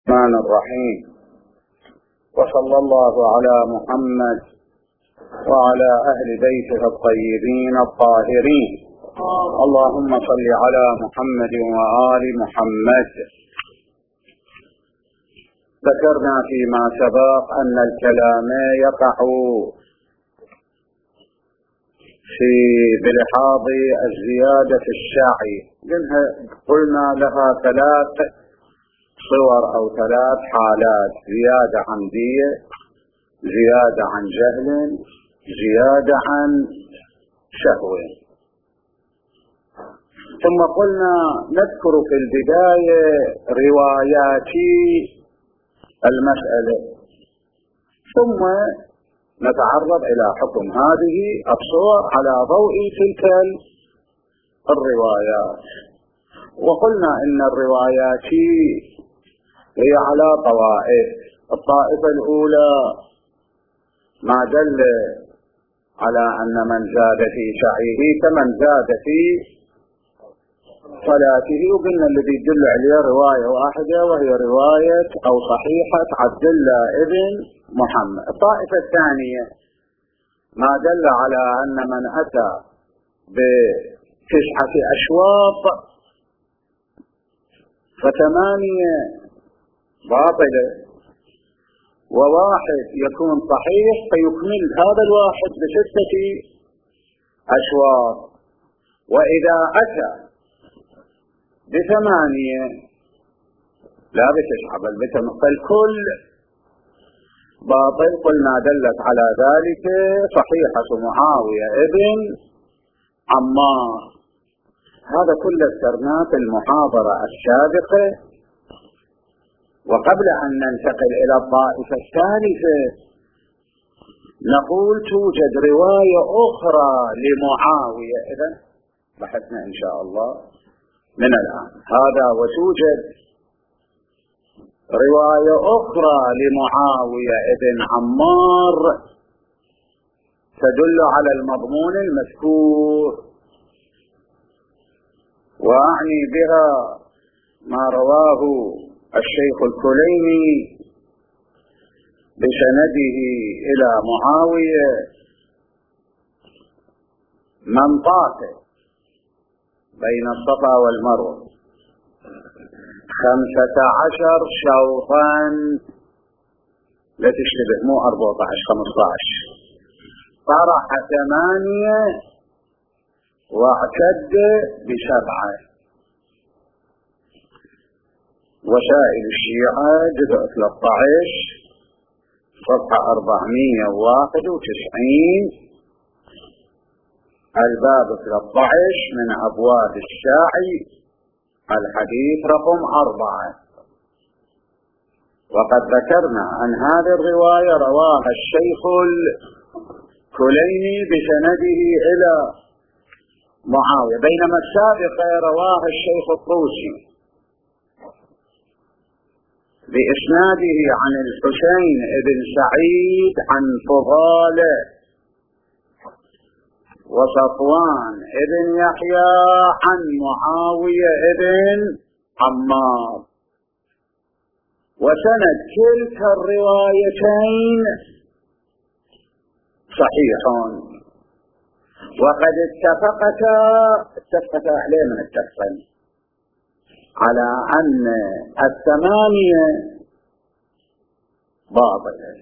الرحمن الرحيم. وصلى الله على محمد وعلى أهل بيته الطيبين الطاهرين. اللهم صل على محمد وآل محمد. ذكرنا فيما سبق أن الكلام يقع في بلحاظ الزيادة في الشاعي. قلنا لها ثلاث صور أو ثلاث حالات: زيادة عمدية، زيادة عن جهل، زيادة عن شهوة. ثم قلنا نذكر في البداية روايات المسألة، ثم نتعرض إلى حكم هذه الصور على ضوء تلك الروايات. وقلنا إن الروايات هي على طوائف. الطائفة الأولى ما دل على أن من زاد في سعيه كمن زاد في صلاته، وقلنا الذي يدل عليه رواية واحدة وهي رواية أو صحيحة عبد الله ابن محمد. الطائفة الثانية ما دل على أن من أتى ب9 أشواط فثمانية باطلة وواحد يكون صحيح، فيكمل هذا الواحد ب6 أشواط. وإذا أتى ب8 لا ب9 بل فالكل باطل. قلنا دلت على ذلك صحيحة معاوية ابن عمار. هذا كله ذكرناه في المحاضرة السابقة. وقبل أن ننتقل إلى الطائفة الثالثة نقول توجد رواية أخرى لمعاوية. إذن بحثنا إن شاء الله من الآن هذا. وتوجد رواية أخرى لمعاوية ابن عمار تدل على المضمون المذكور، وأعني بها ما رواه الشيخ الكليني بسنده إلى معاوية: من طاف بين الصفا والمروة 15 شوطا، لا تشتبه، مو 14 15، طرح 8 واعتد ب7. وسائل الشيعة جزء 13 صفحة 491، الباب 13 من أبواب الساعي، الحديث رقم 4. وقد ذكرنا أن هذه الرواية رواها الشيخ الكليني بسنده إلى معاوية، بينما السابقة رواها الشيخ الطوسي بإسناده عن الحسين بن سعيد عن فضالة وصفوان بن يحيى عن معاوية بن عمار. وسند كلتا الروايتين صحيح، وقد اتفقتا عليه من التفصيل على أن 8 باطلة.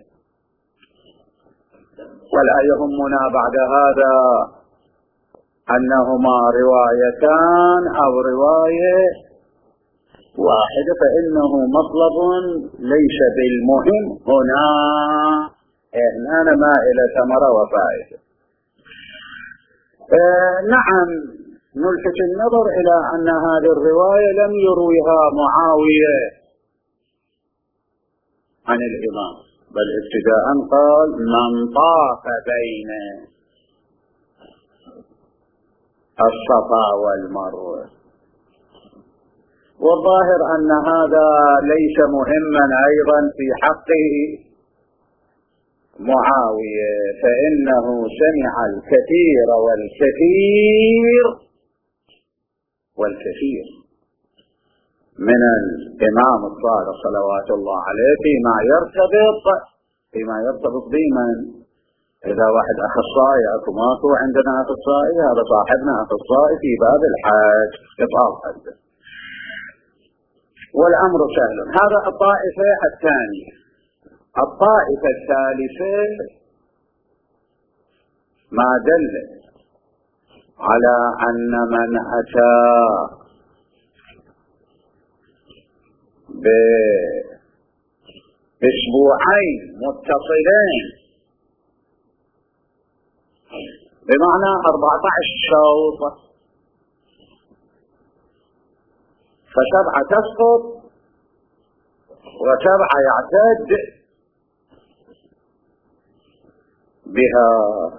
ولا يهمنا بعد هذا أنهما روايتان أو رواية واحدة، فإنه مطلب ليس بالمهم هنا. أنا ما إلى ثمرة وفائدة. نعم، نلفت النظر إلى أن هذه الرواية لم يرويها معاوية عن الإمام، بل ابتداء قال: من طاف بين الصفا والمروة. والظاهر أن هذا ليس مهما أيضا في حقه معاوية، فإنه سمع الكثير والكثير من الإمام الصادق صلوات الله عليه فيما يرتبط بمن. إذا واحد أخصائي ماكو عندنا أخصائي، هذا صاحبنا أخصائي في باب الحج إطار حده، والأمر سهل. هذا الطائفة الثانية. الطائفة الثالثة ما دل على أن من أتى بأسبوعين متصلين بمعنى 14 شوط، فسبعة تسقط وسبعة يعتد بها.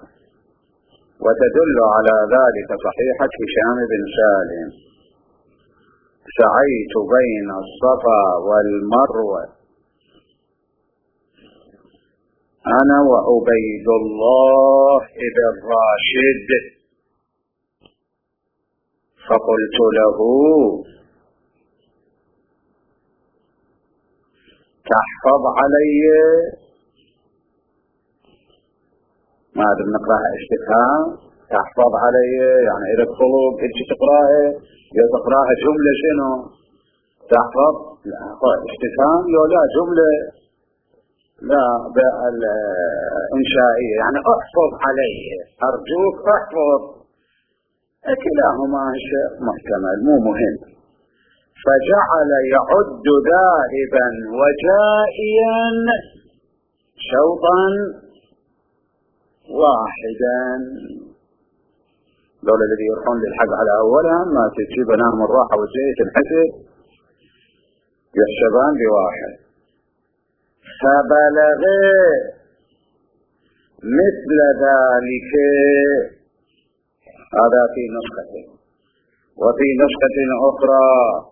وتدل على ذلك صحيحة هشام بن سالم: سعيت بين الصفا والمروة أنا وعبيد الله بن راشد، فقلت له: تحفظ علي؟ ما أدري نقرأها استفهام. تحفظ علي يعني إذا تطلب إنت تقرأها يا تقرأها جملة شنو؟ تحفظ لا استفهام لا جملة لا بالإنشائية، يعني احفظ علي، أرجوك احفظ. كلاهما شيء محتمل مو مهم. فجعل يعد ذاهبا وجائيا شوطا واحدا. دول الذي يروحون للحج على أولها ما تجيب نام الراحة وجيت الحسب يحسبان بواحد. فبلغ مثل ذلك، هذا في نسخة، وفي نسخة أخرى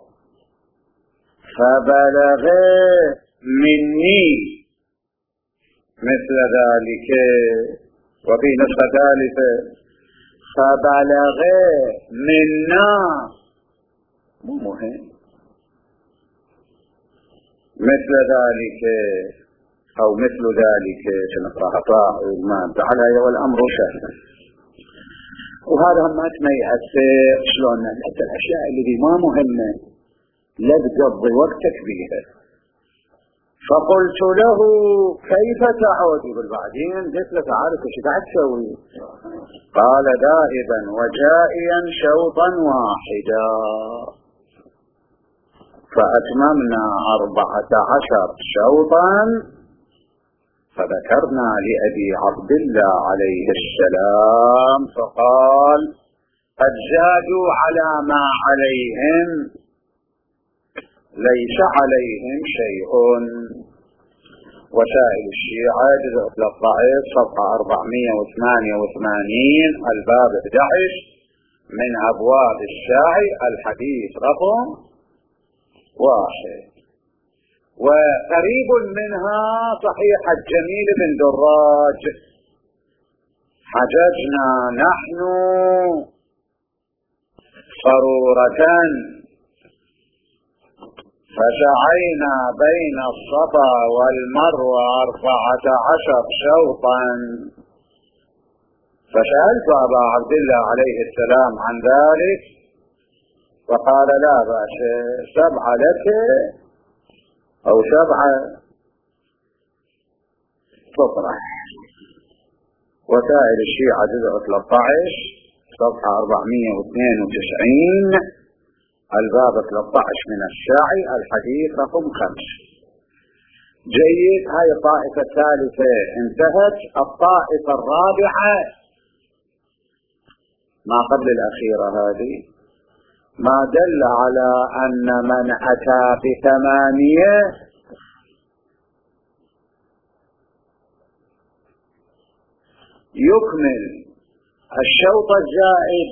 فبلغ مني مثل ذلك، وفي نسخة ثالثة فبلغ منا. مو مهم مثل ذلك أو مثل ذلك سنقرأها طاء والمام تعالى والأمر سهل. وهذا هم ما يأثر شلون حتى الأشياء اللي ما مهمة لا تقضي وقتك بيها. فقلت له: كيف تعود؟ بعدين قلت له: تعالى ايش قاعد تسوي؟ قال: ذاهبا وجائيا شوطا واحدا. فأتممنا 14 شوطا، فذكرنا لأبي عبد الله عليه السلام فقال: قد زادوا على ما عليهم، ليس عليهم شيء. وسائل الشيعة جزء 13 صفحة 488 الباب 11 من أبواب السعي الحديث رقم 1. وقريب منها صحيح الجميل بن دراج: حججنا نحن صرورة فسعينا بين الصفا والمروة 14 شوطا. فسألت أبا عبد الله عليه السلام عن ذلك فقال: لا بأس، 7 لك أو 7 تطرح. وسائل الشيعة جزء 13 صفحة 492 الباب 13 من السعي الحديث رقم 5. جيد، هاي الطائفة الثالثة انتهت. الطائفة الرابعة ما قبل الأخيرة هذه ما دل على أن من أتى ب8 يكمل الشوط الزائد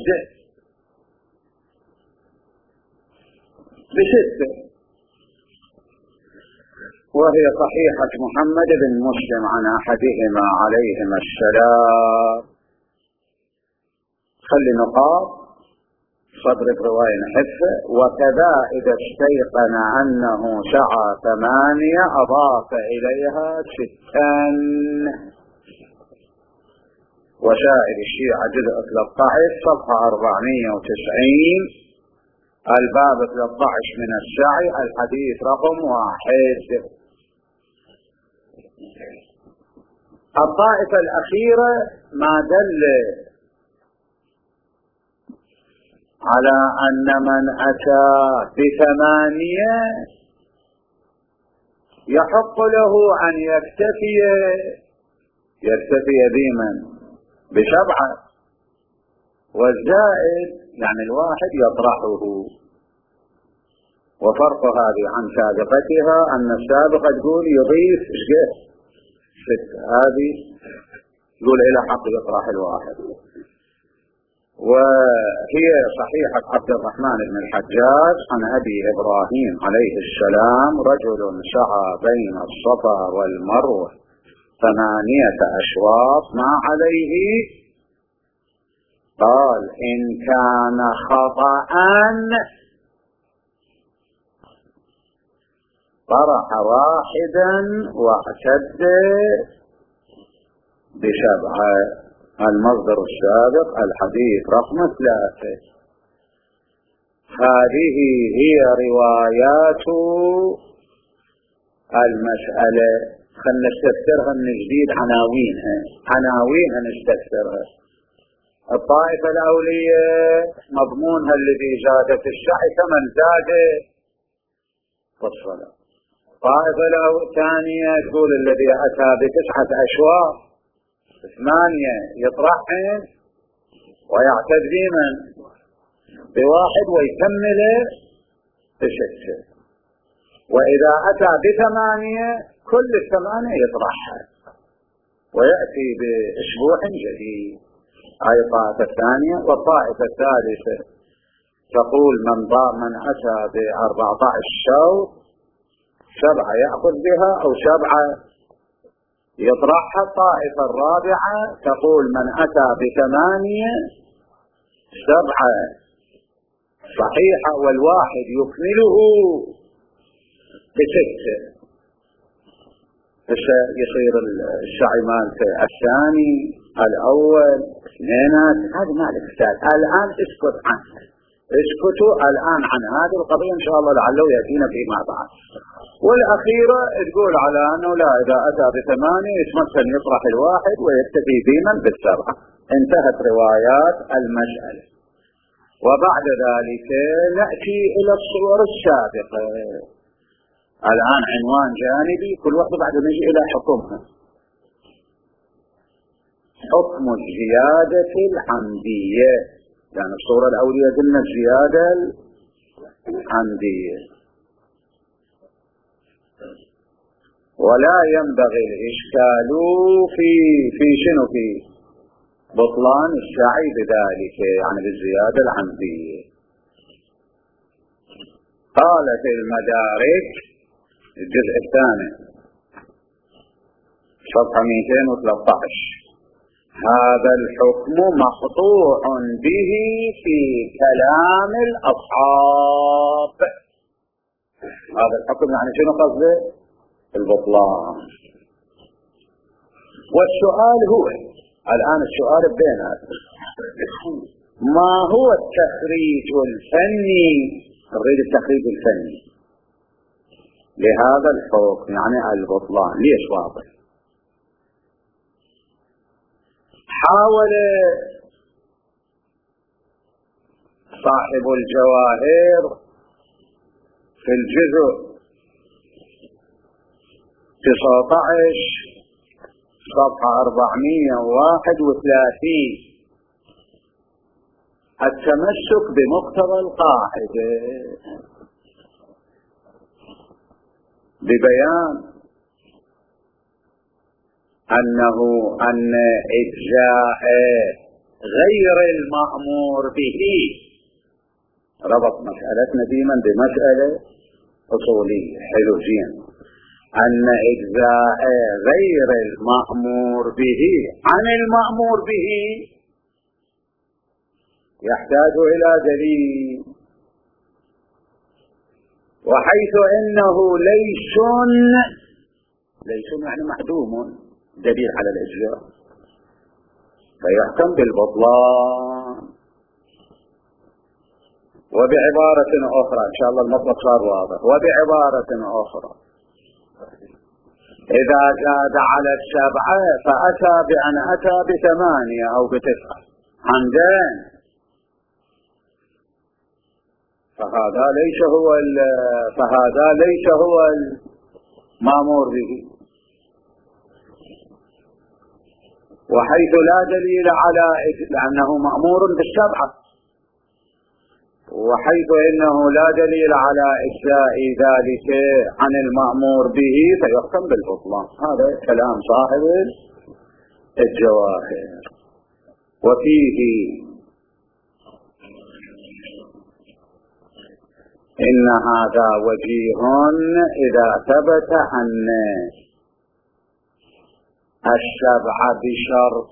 ب6، وهي صحيحة محمد بن مسلم عن أحدهما عليهما السلام. خلي نقاط صدر الرواية نحفه. وكذا إذا استيقن أنه سعى 8 أضاف إليها 6. وسائل الشيعة جزء 13 صفحة 490 الباب 13 من السعي الحديث رقم 1. الطائفة الأخيرة ما دل على أن من أتى ب8 يحق له أن يكتفي بمن ب7 والزائد يعني الواحد يطرحه. وفرق هذه عن سابقتها أن السابقة تقول يضيف 6 هذه تقول إلى حق يطرح الواحد. وهي صحيحة عبد الرحمن بن الحجاج عن أبي إبراهيم عليه السلام رجل سعى بين الصفا والمروة 8 أشواط ما عليه قال إن كان خطأ طرح واحدا واعتد ب7. المصدر السابق الحديث رقم 3. هذه هي روايات المسألة. خلنا نستفسرها من جديد عناوينها نستفسرها. الطائفة الأولية مضمونها الذي زادت السعي كمن زاد في الصلاة. الطائفة الثانية تقول الذي أتى ب9 أشواط 8 يطرحهم ويعتد بمن ب1 ويكمل ب6. وإذا أتى ب8 كل 8 يطرحها ويأتي بأسبوع جديد. هاي الطائفة الثانية. والطائفة الثالثة تقول من أتى ب14 شوط 7 يأخذ بها أو 7 يطرحها. الطائفة الرابعة تقول من أتى ب8 7 صحيحة والواحد يكمله ب6. يصير السعي مالته الثاني الأول 2. هذا ما لك استاذ الآن اسكت عنه. اسكتوا الآن عن هذه القضية إن شاء الله لعله يأتينا فيما بعد. والأخيرة تقول على أنه لا إذا أتى ب8 يتمثل يطرح الواحد ويكتفي بمن ب7. انتهت روايات المسألة. وبعد ذلك نأتي إلى الصور السابقة. الآن عنوان جانبي كل واحد بعد نجي إلى حكمها. حكم الزيادة العمدية. يعني الصورة الأولية قلنا الزيادة العمدية. ولا ينبغي الإشكال في شنو في بطلان السعي بذلك يعني بالزيادة العمدية. قال في المدارك الجزء الثاني صفحة 213 هذا الحكم مقطوع به في كلام الأصحاب. هذا الحكم يعني شنو قصده؟ البطلان. والسؤال هو الآن السؤال بيناتنا ما هو التخريج الفني؟ نريد التخريج الفني لهذا الحكم يعني البطلان. ليش واضح؟ حاول صاحب الجواهر في الجزء 19 صفحة 431 التمسك بمقتضى القاعدة ببيان أن إجزاء غير المأمور به ربط مسألتنا ديما بمسألة أصولية. حلو زين. أن إجزاء غير المأمور به عن المأمور به يحتاج إلى دليل. وحيث إنه ليس يعني معدوم دليل على الإجزاء فيحكم بالبطلان. وبعبارة أخرى إن شاء الله المطلق صار واضح. وبعبارة أخرى إذا زاد على 7 فأتى بأن أتى ب8 أو ب9 عمدان فهذا ليس هو المأمور به. وحيث لا دليل على لأنه مأمور ب7 وحيث إنه لا دليل على إجزاء ذلك عن المأمور به فيحكم بالبطلان. هذا كلام صاحب الجواهر. وفيه إن هذا وجيه إذا ثبت أن السبع بشرط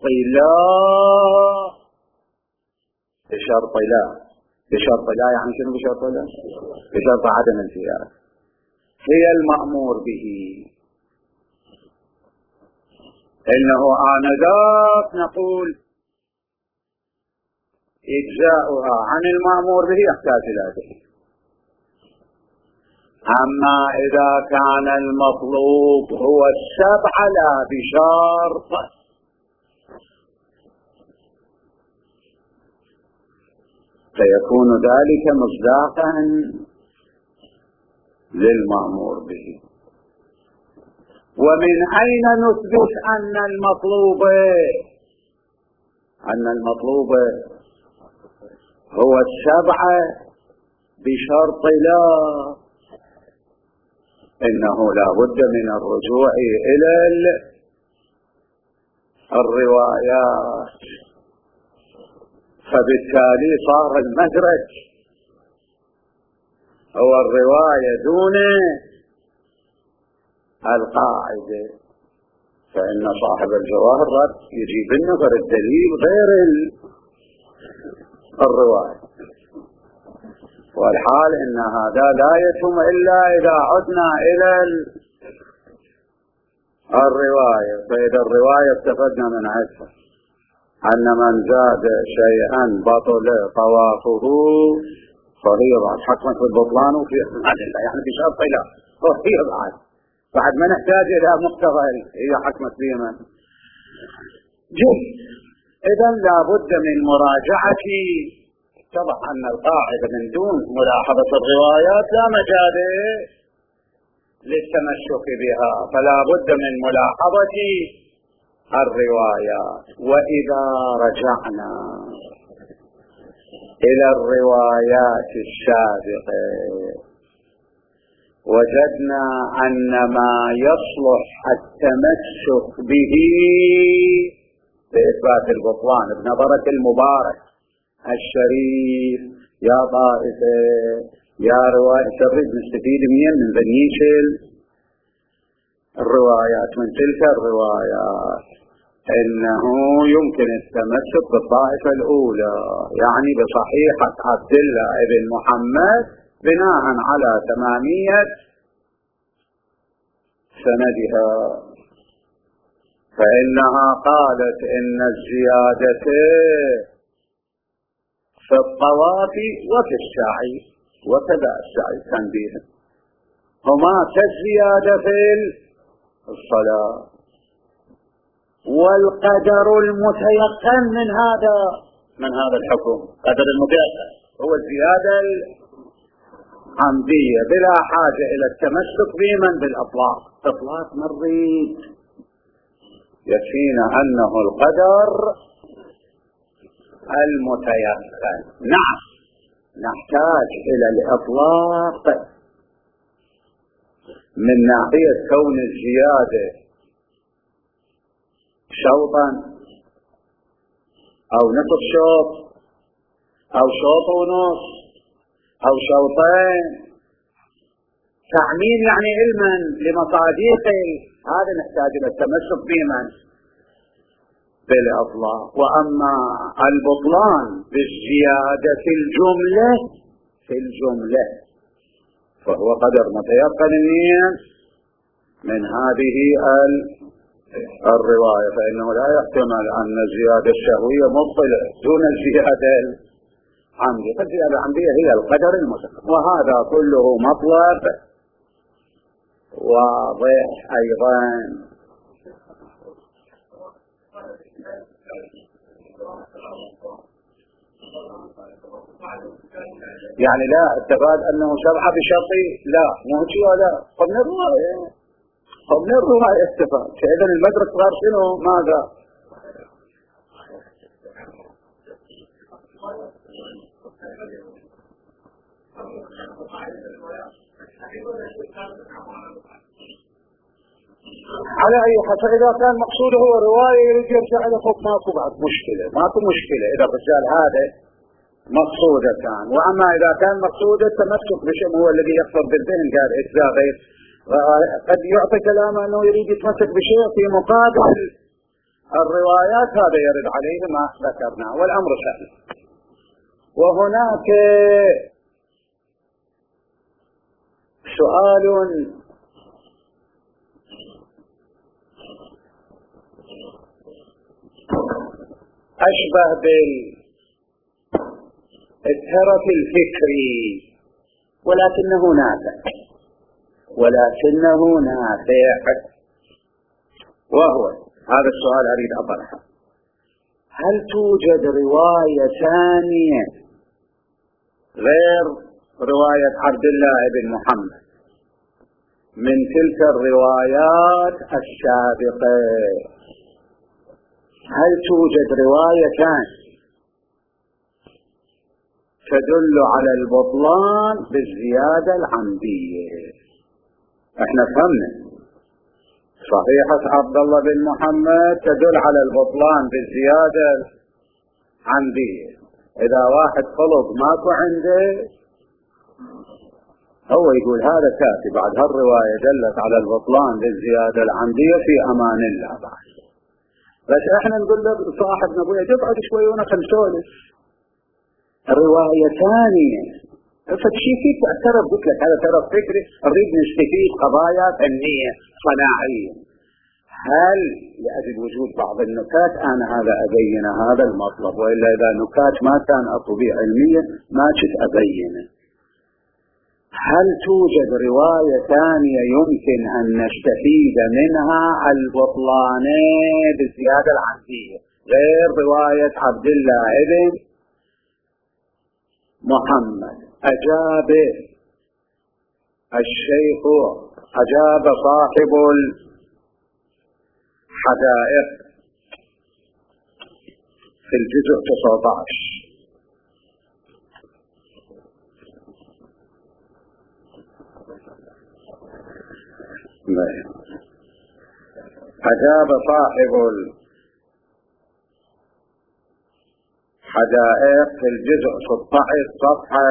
لا يعني شنو بشرط لا؟ بشرط عدم الزيادة هي المأمور به. إنه آنذاك نقول إجزاؤها عن المأمور به يحتاج إلى ذلك. أما إذا كان المطلوب هو 7 لا بشرط فيكون ذلك مصداقا للمأمور به. ومن أين نثبت أن المطلوب هو 7 بشرط لا؟ إنه لا بد من الرجوع إلى الروايات. فبالتالي صار المدرج هو الرواية دون القاعدة. فإن صاحب الجواهر يجيب النظر الدليل غير الرواية. والحال إن هذا لا يتم إلا إذا عدنا إلى الرواية. فإذا الرواية استفدنا من عدها أن من زاد شيئا بطل طوافه فريضة حكمت بالبطلان وفي الأدلة يعني بشرط لا فريضة بعد ما نحتاج إلى مقتضى هي حكمت بيمن جيد. إذن لا بد من مراجعة. اتضح أن القاعدة من دون ملاحظة الروايات لا مجال للتمسك بها فلا بد من ملاحظة الروايات. وإذا رجعنا إلى الروايات السابقة وجدنا أن ما يصلح التمسك به بإثبات البطلان بنظرة المبارك الشريف يا طائفة يا رواية تريد نستفيد من ذنيش الروايات من تلك الروايات إنه يمكن التمسك بالطائفة الأولى يعني بصحيحة عبد الله ابن محمد بناء على تمامية سندها. فإنها قالت إن الزيادة في الطواف وفي السعي وكذا السعي تنبيه هما كالزيادة في الصلاة. والقدر المتيقن من هذا الحكم قدر المتيقن هو الزيادة العمدية بلا حاجة إلى التمسك بمن بالأطلاق. إطلاق مريض يكفينا أنه القدر المتيقن. نعم نحتاج إلى الإطلاق من ناحية كون الزيادة شوطا أو نصف شوط أو شوط ونص أو شوطين تعميم يعني علما لمصاديق هذا نحتاج إلى التمسك بمن بالإطلاق. وأما البطلان بالزيادة في الجملة فهو قدر متيقن النية من هذه الرواية، فإنه لا يحتمل أن الزيادة الشهوية مبطلة دون الزيادة العمدية، فالزيادة العمدية هي القدر المتيقن. وهذا كله مطلب واضح أيضا. يعني لا اتفاد أنه شرع بشرطي، لا موجي ولا قبل الرواية اتفاد. فإذن المدرك صار شنو؟ ماذا؟ على أي حسب إذا كان مقصوده هو رواية يريد يرجع إلى فوق ماكو بعد ماكو مشكلة إذا الرجال هذا مقصوده كان. وأما إذا كان مقصوده التمسك بشيء هو الذي يقصد بالذهن قال إجزاء غير، قد يعطي كلامه أنه يريد يتمسك بشيء في مقابل الروايات، هذا يرد عليه ما ذكرنا والأمر سهل. وهناك سؤال أشبه بالترف الفكري ولكنه نافع، وهو هذا السؤال أريد أطرحه: هل توجد رواية ثانية غير رواية عبد الله بن محمد من تلك الروايات السابقة؟ هل توجد رواية ثانية تدل على البطلان بالزيادة العمدية؟ احنا فهمنا صحيحة عبد الله بن محمد تدل على البطلان بالزيادة العمدية. اذا واحد طلب ماكو عنده هو يقول هذا كافي، بعد هالرواية دلت على البطلان بالزيادة العمدية في امان الله بعد. بس احنا نقول له صاحبنا ابويا تقعد شوي وانا خلسولف الرواية ثانية فشي فيك اعترف، قلت لك هذا ترى فكري، نريد نستفيد قضايا فنية صناعية. هل لأجل وجود بعض النكات أنا هذا أبين هذا المطلب، وإلا إذا نكات ما كان أطبيع علميا ما كنت أبينه. هل توجد رواية ثانية يمكن أن نستفيد منها البطلان بالزيادة العمدية غير رواية عبد الله بن محمد؟ أجاب صاحب الحدائق في الجزء 19. أجاب صاحب الحدائق في الجزء 16 صفحة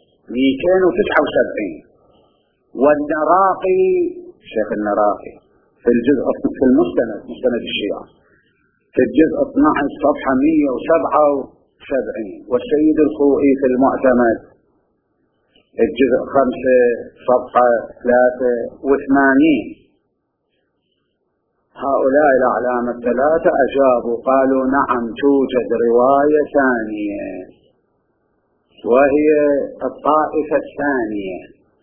279، والنراقي شيخ النراقي في الجزء في المستند مستند الشيعة في الجزء 12 صفحة 177، والسيد الخوئي في المعتمد الجزء 5 صفحة 83. هؤلاء الأعلام الثلاثة أجابوا قالوا نعم توجد رواية ثانية وهي الطائفة الثانية.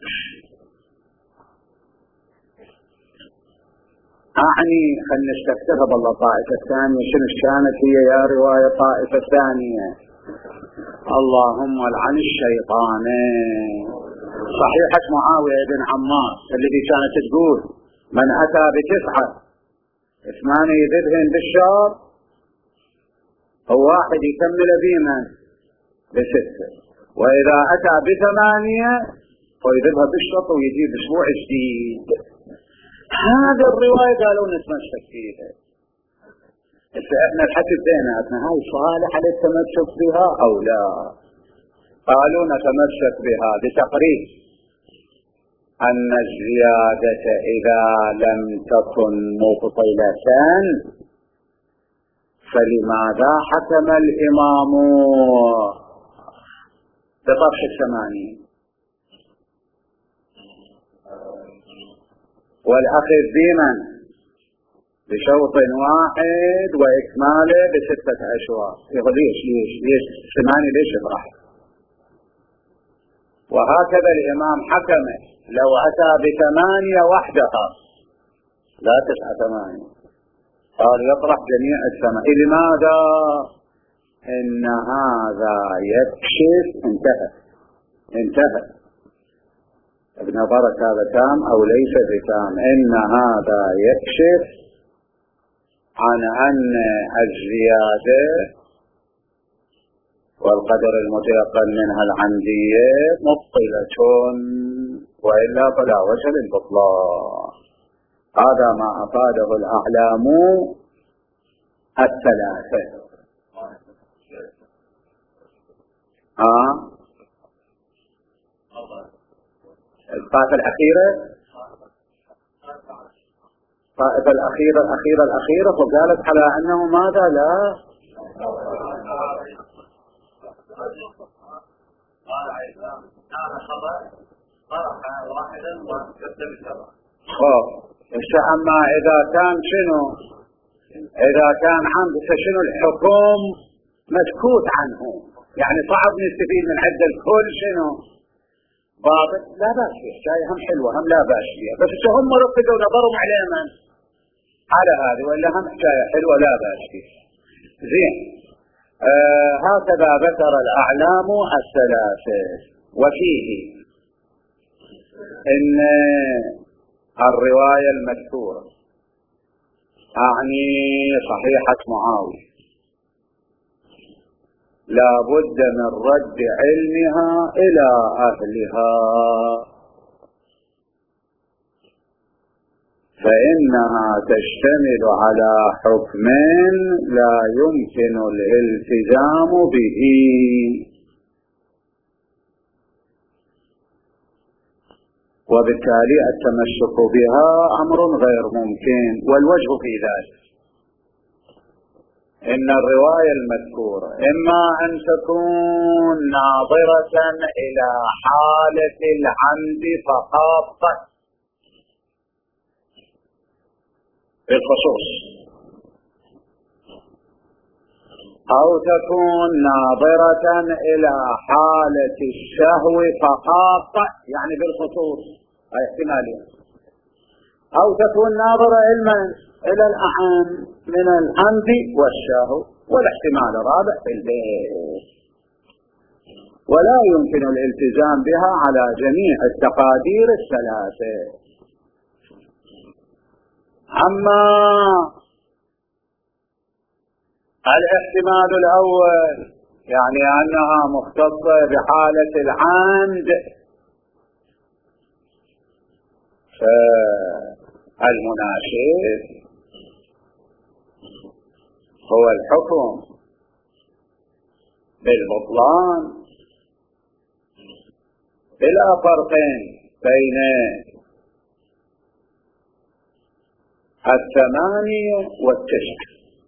أعني خلنا نستفتها بالله الطائفة الثانية شنو كانت هي يا رواية طائفة ثانية؟ اللهم لعن الشيطان. صحيحة معاوية بن عمار الذي كانت تقول من أتى ب9 8 يذبهن بالشهر وواحد يكمل بمن ب6، وإذا أتى ب8 فيذبها بالشهر ويجيب أسبوع جديد. هذا الرواية قالوا نتمسك فيها. احنا الحكي بيناتنا هاي صالحة للتمسك بها أو لا؟ قالوا نتمسك بها بتقرير أن الزيادة إذا لم تكن مبطلة فلماذا حكم الإمام بطرح 8 والأخذ بمن بشوط واحد وإكماله ب6 أشواط؟ يقول ليش 8 ليش يطرح؟ وهكذا الإمام حكم لو أتى ب8 وحدها لا 9 8، قال يطرح جميع 8. لماذا؟ إن هذا يكشف. انتهى. ابن برك هذا تام أو ليس بتام؟ إن هذا يكشف عن أن الزيادة والقدر المتيقن منها العمدية مبطلة، وإلا فلا وجه للبطلان. هذا ما أفاده الأعلام الثلاثة. الطائفة الأخيرة فقالت على أنه ماذا لا أما إذا كان شنو؟ إذا كان عند فشنو الحكم مسكوت عنه، يعني صعب نستفيد من عند الكل شنو ضابط. لا بأس فيه، شاي هم حلوة هم لا بأس فيها، بس هم رقدوا نظرهم على من على هذه، ولا هم حكاية حلوة لا بأس فيه. زين. هكذا ذكر الأعلام الثلاثة. وفيه إن الرواية المذكورة أعني صحيحة معاوية لا بد من رد علمها إلى أهلها، فإنها تشتمل على حكم لا يمكن الالتزام به، وبالتالي التمسك بها أمر غير ممكن. والوجه في ذلك إن الرواية المذكورة إما أن تكون ناظرة إلى حالة العمد فقط بالخصوص، أو تكون ناظرة إلى حالة السهو فقط يعني بالخصوص، هاي احتمالين. أو تكون ناظرة إلى الأعم من العمد والسهو، والاحتمال الرابع في البيت. ولا يمكن الالتزام بها على جميع التقادير الثلاثة. أما الاحتمال الأول يعني أنها مختصة بحالة العمد، فالمناسب هو الحكم بالبطلان بلا فرق بين 8 و9.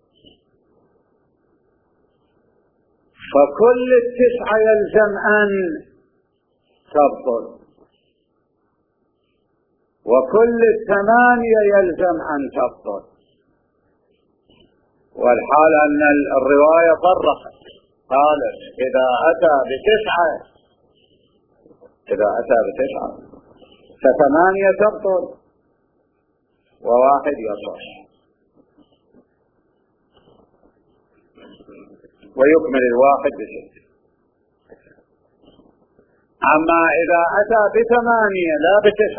فكل 9 يلزم أن تبطل، وكل 8 يلزم أن تبطل. والحال أن الرواية فرقت، قالت إذا أتى ب9 ف8 تبطل و1 يصح، ويكمل 1 ب6. أما إذا أتى ب8 لا ب9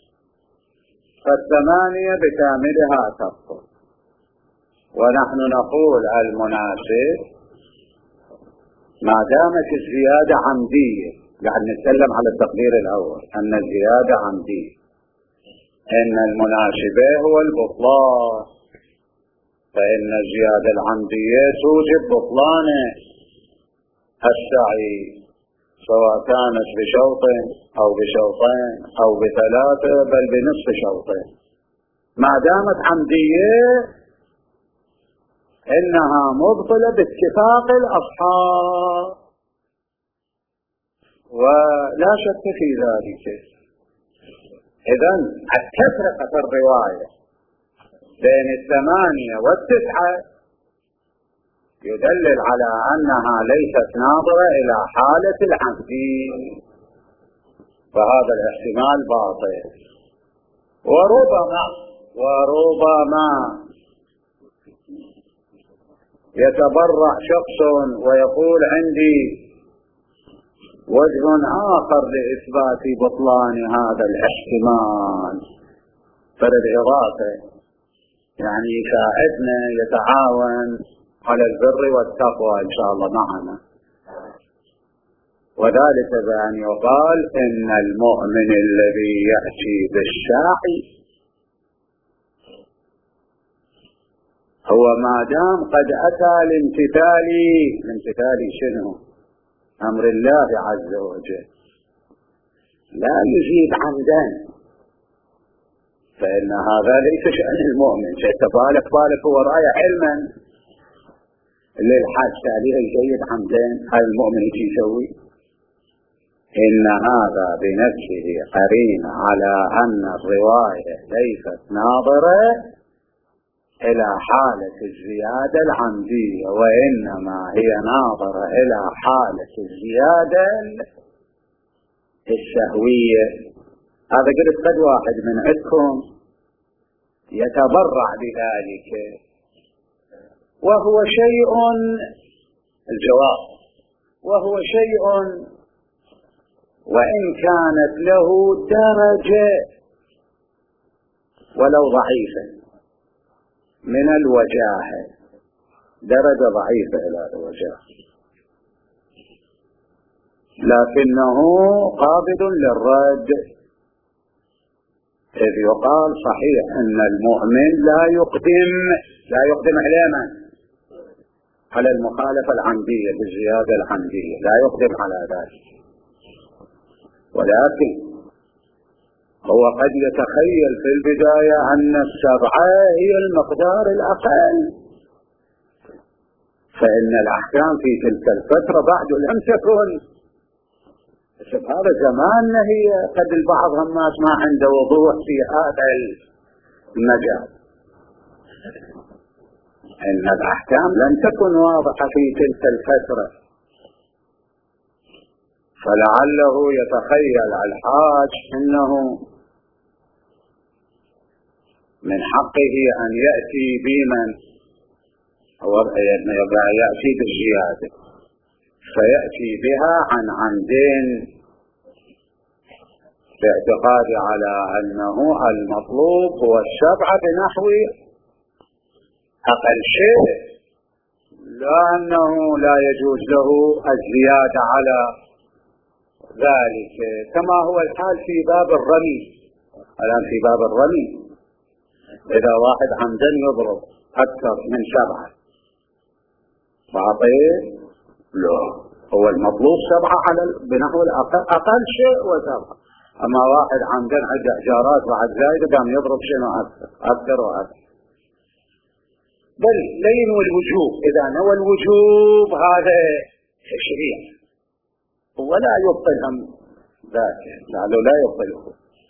ف8 بكاملها تبطل. ونحن نقول المناسب ما دامت الزيادة عمدية، يعني نتكلم على التقدير الأول أن الزيادة عمدية، إن المناسبة هو البطلان، فإن الزيادة العمدية توجب بطلان السعي سواء كانت بشوط أو بشوطين أو ب3 بل بنصف شوطين. ما دامت عمدية إنها مبطلة باتفاق الأصحاب، ولا شك في ذلك. إذن التفرقة في الرواية بين 8 و9 يدلل على أنها ليست ناظرة إلى حالة العمد، فهذا الاحتمال باطل. وربما يتبرع شخص ويقول عندي وجه آخر لإثبات بطلان هذا الاحتمال، فللإضافة يعني يساعدنا يتعاون على البر والتقوى إن شاء الله معنا. وذلك بأن يقال إن المؤمن الذي يأتي بالشاعي هو ما دام قد أتى لامتثال شنو؟ أمر الله عز وجل، لا يجيب عمدا، فإن هذا ليس شأن المؤمن. بالك هو رايح علما للحاج تاليه الجيد عمدان، هذا المؤمن يجي يسوي. إن هذا بنفسه قرين على أن الرواية ليست ناظرة إلى حالة الزيادة العمدية، وإنما هي ناظرة إلى حالة الزيادة السهوية. هذا قلت قد واحد من عندكم يتبرع بذلك، وهو شيء، الجواب وهو شيء وإن كانت له درجة ولو ضعيفة من الوجاهة، درجة ضعيفة إلى الوجاهة، لكنه قابل للرد، إذ يقال صحيح أن المؤمن لا يقدم على المخالفة العمدية بالزيادة العمدية، لا يقدم على ذلك، ولكن هو قد يتخيل في البداية أن 7 هي المقدار الأقل، فإن الأحكام في تلك الفترة بعد لم تكن، هذا زماننا هي قد البعض الناس ما عنده وضوح في هذا المجال، إن الأحكام لم تكن واضحة في تلك الفترة، فلعله يتخيل الحاج أنه من حقه أن يأتي بمن يأتي بالزيادة، فيأتي بها عن عمدين باعتقاد على أنه المطلوب هو 7 بنحو أقل شيء، لأنه لا يجوز له الزيادة على ذلك، كما هو الحال في باب الرمي. الآن في باب الرمي إذا واحد عمدا يضرب أكثر من 7 بعطيه لا، هو المطلوب 7 على بنحو أقل شيء و7، أما واحد عمدا عنده إحجارات بعد زايدة قام يضرب شيء أكثر وأكثر. بل لين والوجوب، إذا نوى الوجوب هذا تشريع ولا يبطلهم ذاك، لعله لا يبطله.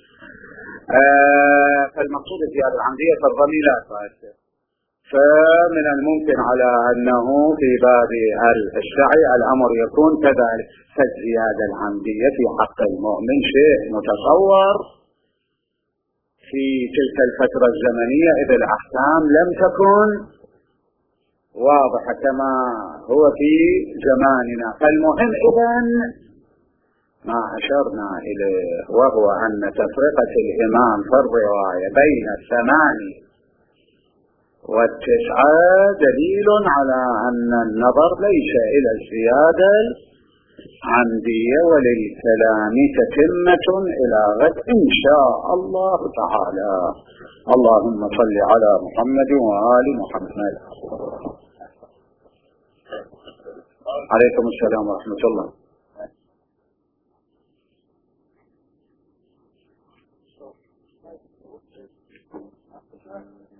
فالمقصود في هذه العمدية فالرمي لا فائدة، فمن الممكن على أنه في باب السعي الأمر يكون كذلك، فالزيادة العمدية في حق المؤمن شيء متصور في تلك الفترة الزمنية، إذ الأحكام لم تكن واضحة كما هو في زماننا. فالمهم إذن ما أشرنا إليه، وهو أن تفرقة الإمام في الرواية بين 8 و9 دليل على أن النظر ليس إلى الزيادة العمدية، وللكلام تتمة إلى غد إن شاء الله تعالى. اللهم صل على محمد وآل محمد. عليكم السلام ورحمة الله.